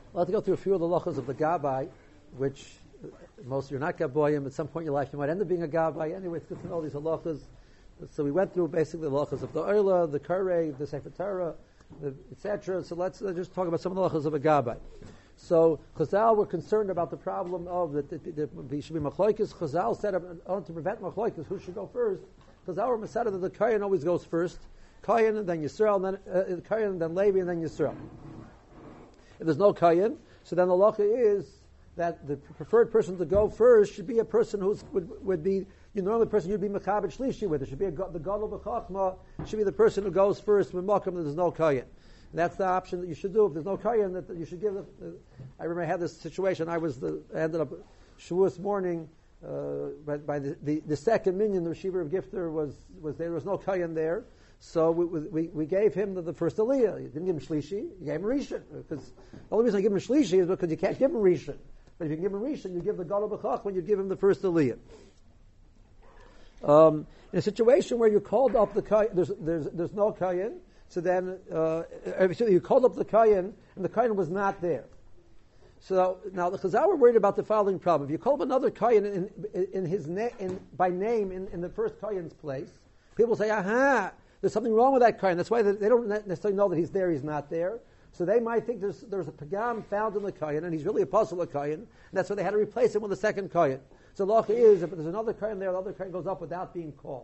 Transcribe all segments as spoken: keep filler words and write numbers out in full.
I'll have to go through a few of the lachas of the Gabbai, which uh, most of you are not Gabbayim. At some point in your life, you might end up being a Gabbai. Anyway, it's good to know these halachas. So we went through basically the halachas of the Oila, the Karei, the Sefer Torah, et cetera. So let's uh, just talk about some of the halachas of a Gabbai. So Chazal were concerned about the problem of that there should be machlokes. Chazal said, uh, to prevent machlokes, who should go first? Chazal were masada that the Kayan always goes first. Kayan and then Yisrael, and then uh, Kayan and then Levi and then Yisrael. If there's no Kayan, so then the halacha is that the preferred person to go first should be a person who would, would be, you know, the person you'd be Mechabed Shlishi with. It should be a, the Gadol B'Chachma, should be the person who goes first when Makam there's no Kayan. That's the option that you should do. If there's no Kayan, that you should give the, the I remember I had this situation, I was the, I ended up Shavuos morning, uh, by, by the, the, the second minion, the Receiver of Gifter was, was there, there was no Kayan there. So we, we we gave him the, the first aliyah. You didn't give him shlishi. You gave him rishon. Because the only reason I give him shlishi is because you can't give him rishon. But if you can give him rishon, you give the gadol b'chach when you give him the first aliyah. Um, in a situation where you called up the kayin, there's there's there's no kayin. So then uh, you called up the kayin and the kayin was not there. So now the Chazal were worried about the following problem: if you call up another kayin in, in, in his na- in, by name in, in the first kayin's place, people say, "Aha." There's something wrong with that kain. That's why they don't necessarily know that he's there, he's not there. So they might think there's there's a pagam found in the kain, and he's really a puzzle of kain, and that's why they had to replace him with a second kain. So the law is, if there's another kain there, the other kain goes up without being called.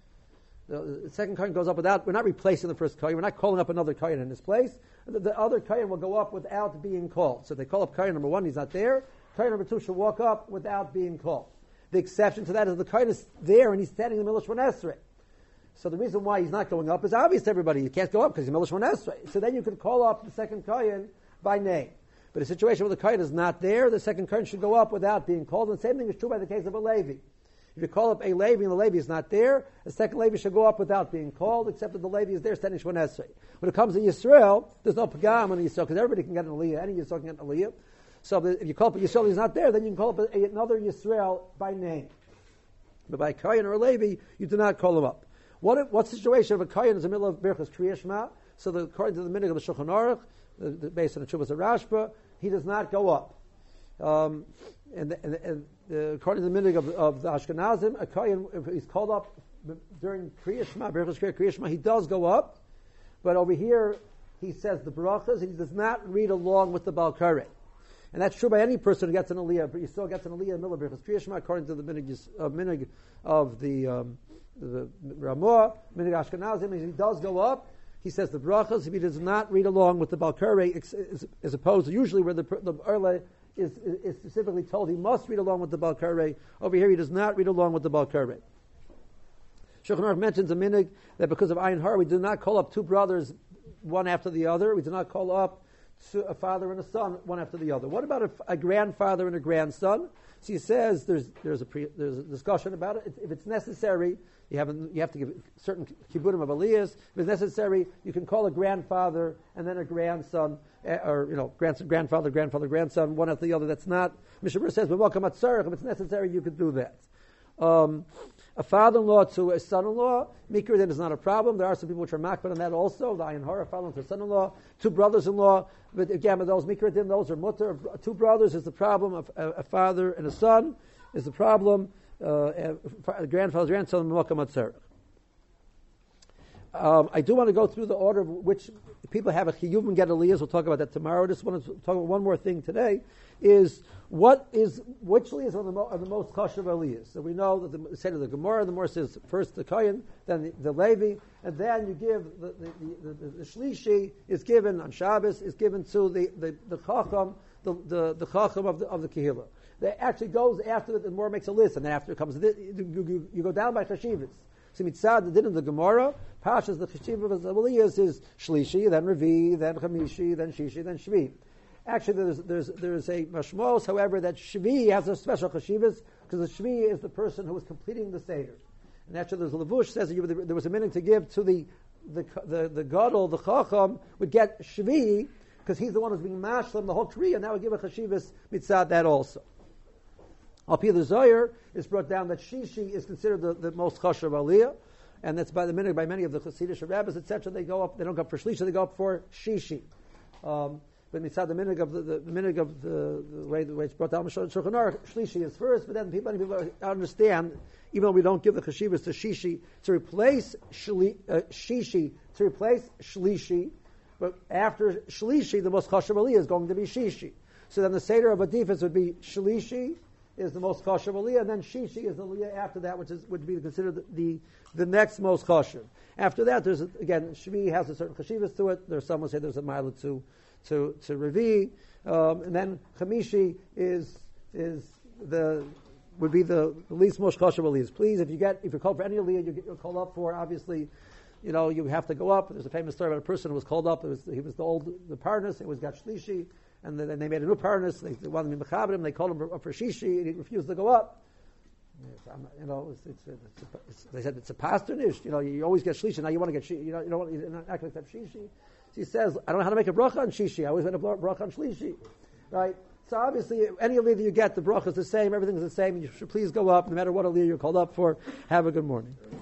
The second kain goes up without, we're not replacing the first kain, we're not calling up another kain in his place. The, the other kain will go up without being called. So they call up kain number one, he's not there. Kain number two should walk up without being called. The exception to that is the kain is there and he's standing in the middle of Shemon Esrei. So the reason why he's not going up is obvious to everybody. You can't go up because he's Milish Shemon Esrei. So then you could call up the second Kayan by name. But a situation where the Kayan is not there, the second Kayan should go up without being called. And the same thing is true by the case of a Levi. If you call up a Levi and the Levi is not there, the second Levi should go up without being called, except that the Levi is there standing Shemon Esrei. When it comes to Yisrael, there's no Pagam on Yisrael because everybody can get an Aliyah. Any Yisrael can get an Aliyah. So if you call up a Yisrael he's not there, then you can call up a, another Yisrael by name. But by Kayan or a Levi, you do not call him up. What what situation of a kayan is in the middle of Birchas Kriya Shema? So the, according to the minhag of the Shulchan Aruch, the, the, based on the Chuvas of Rashba, he does not go up. Um, and, and, and uh, according to the minhag of, of the Ashkenazim, a kayan, if he's called up during Kriya Shema, Birchas Kriya Kriya Shema, he does go up. But over here, he says the brachas, and he does not read along with the Baal Karei. And that's true by any person who gets an aliyah, but he still gets an aliyah in the middle of Birchas Kriya Shema, according to the minhag, uh, minhag of the um, the Ramah, Minhag Ashkenazim, he does go up. He says the brachas. If he does not read along with the Baal Karei, as opposed to usually where the the Erle is, is specifically told he must read along with the Baal Karei. Over here, he does not read along with the Baal Karei. Shulchan Aruch mentions a minhag that because of Ayin Har, we do not call up two brothers one after the other. We do not call up a father and a son one after the other. What about a, a grandfather and a grandson? So he says there's there's a pre, there's a discussion about it. If it's necessary, you have you have to give certain kibudim of aliyahs. If it's necessary, you can call a grandfather and then a grandson, or you know, grandson, grandfather, grandfather, grandson, one after the other. That's not. Mishabur says, "But welcome at tzarich." If it's necessary, you could do that. Um, a father-in-law to a son-in-law, mikra then is not a problem. There are some people which are makbid on that also. The ayin hara, father-in-law to a son-in-law, two brothers-in-law. But again, with those mikra din, those are mutter. Two brothers is the problem. Of a, a father and a son is the problem. Uh, a grandfather, grandson, welcome at tzarich. Um, I do want to go through the order of which people have a chiyuv and get aliyahs. We'll talk about that tomorrow. I just want to talk about one more thing today. Is what is which aliyahs are the, mo- are the most chashuv aliyahs? So we know that the say to the Gemara, the Gemara says first the Kayin, then the, the Levi, and then you give the the, the, the, the Shlishi is given on Shabbos is given to the the, the Chacham, the the, the Chacham of the of the Kehillah. That actually goes after the Gemara makes a list, and then after it comes the, you, you, you go down by chashivas. So mitzad the din of the Gemara, Pashas the chashiv of the aliyahs is Shlishi, then Revi, then Chamishi, then Shishi, then Shvi. Actually, there's there's there's a mashmos, however, that Shvi has a special chashivas because the Shvi is the person who is completing the seder. And actually, there's a Levush says that you, there was a minute to give to the the the, the gadol, the chacham would get Shvi because he's the one who's being mashlam the whole tree, and that would give a chashivas mitzad that also. Al Pi the Zohar is brought down that Shishi is considered the, the most chashuv aliyah, and that's by the minute by many of the Chassidish rabbis, et cetera. They go up, they don't go up for Shlishi, they go up for Shishi. Um, but mitzad the minig of the, the, the minig of the, the way the way it's brought down Shulchan Aruch, shlishi is first, but then people, many people understand, even though we don't give the chashivas to shishi, to replace shli, uh, shishi, to replace shlishi, but after shlishi, the most chashav aliyah is going to be shishi. So then the seder of adifas would be shlishi is the most chashav aliyah, and then shishi is the aliyah after that, which is would be considered the the, the next most chashav. After that, there's a, again shvi has a certain chashivas to it. There's some who say there's a mile to to to revi, um, and then chamishi is is the would be the, the least most chashav aliyahs. Please, if you get if you're called for any aliyah, you get you're called up for. Obviously, you know you have to go up. There's a famous story about a person who was called up. It was he was the old the parnas. He was got shlishi. And then they made a new parnas. They, they wanted to be mechaber. They called him up for shishi, and he refused to go up. Yes, you know, it's, it's, it's, it's, they said it's a pasternish. You know, you always get shlishi. Now you want to get shishi. You know, you don't want, you're not going to have shishi. So he says, I don't know how to make a bracha on shishi. I always made a bracha on shlishi, right? So obviously, any aliyah that you get, the bracha is the same. Everything is the same. You should please go up, no matter what aliyah you're called up for. Have a good morning.